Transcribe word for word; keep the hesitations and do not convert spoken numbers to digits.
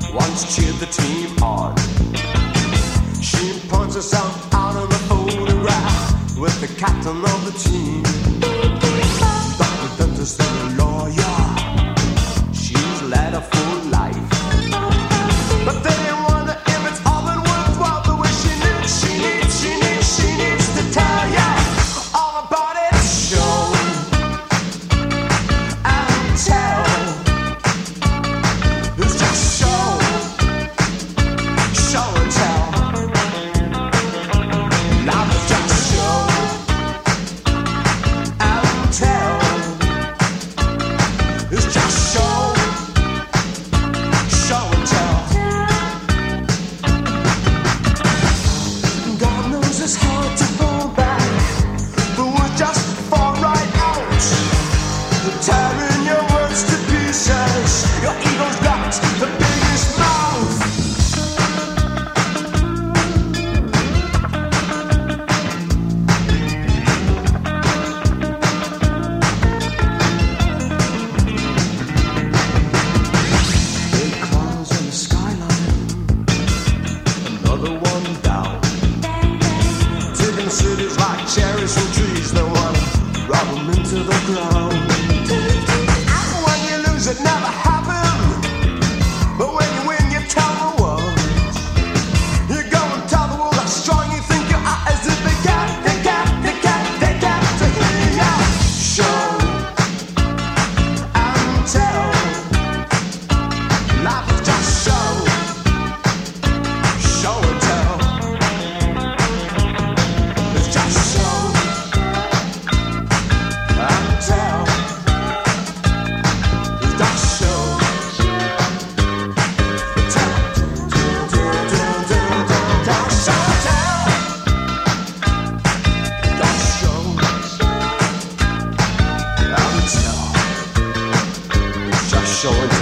once cheered the team on. She points herself out of the photograph with the captain of the team. But the dentist and the lawyer, she's led a full life. But they wonder if it's all been worthwhile the way she needs, she needs, she needs, she needs to tell ya all about it. Show and tell. It's just show, show and tell. Love is just show and tell. It's just show, show and tell. God knows it's hard to fall back, but we're just fall right out. You're tearing your words to pieces. Your ego's got the biggest mouth. Big clouds in the skyline, another one down. Taking cities like cherries from trees, they wanna rub them into the ground. When you lose, it never happened. But when you win, you tell the world. You go and tell the world how strong you think you are, as if they can't, they can't, they can't, they can't to hear ya. Show and tell. Life is just show, show and tell. It's just show and tell. It's just show, tell, do, do, do, do, do, just show and tell. Just show and tell. It's just show and tell.